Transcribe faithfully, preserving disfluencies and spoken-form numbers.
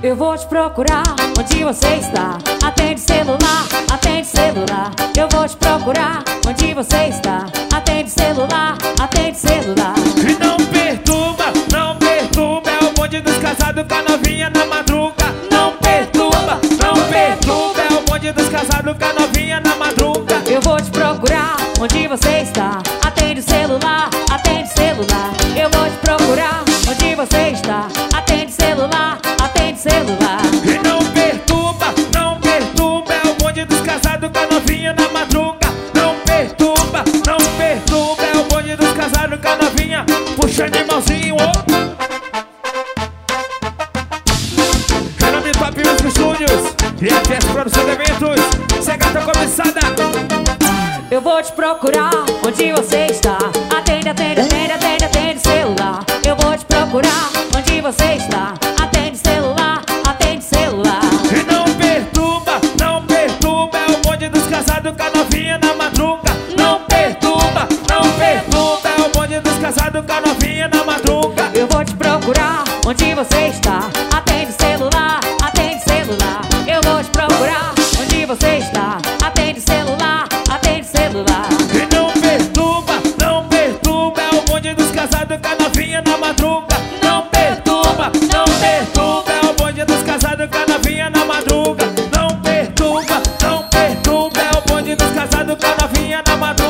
Eu vou te procurar onde você está. Atende celular, atende celular. Eu vou te procurar onde você está. Atende celular, atende celular. E não perturba, não perturba. É o bonde dos casados com a novinha na madruga. Não perturba, não perturba. É o bonde dos casados com a novinha na madruga. Eu vou te procurar onde você está. Atende celular, atende celular. Eu vou te procurar onde você está. Atende celular, atende celular. E não perturba, não perturba. É o bonde dos casados com a novinha na madruga. Não perturba, não perturba. É o bonde dos casados com a novinha. Puxa animalzinho, oh. Renome Top Music Studios e F S Produção de Eventos. Cê gata cobiçada. Eu vou te procurar onde você está. Atende, atende, atende, atende, atende celular. Eu vou te procurar onde você está. Atende celular, atende celular. E não perturba, não perturba. É o bonde dos casados com a novinha na madruga. Não perturba, não perturba. É o bonde dos casados com a novinha na madruga. Eu vou te procurar onde você está. Atende celular, atende celular. Eu vou te procurar onde você está. Atende celular, atende celular. E não perturba, não perturba. É o bonde dos casados com a novinha na madruga. Não perturba, não perturba. É o bonde dos casados com a novinha na madruga. Não perturba, não perturba. É o bonde dos casados com a novinha na madruga.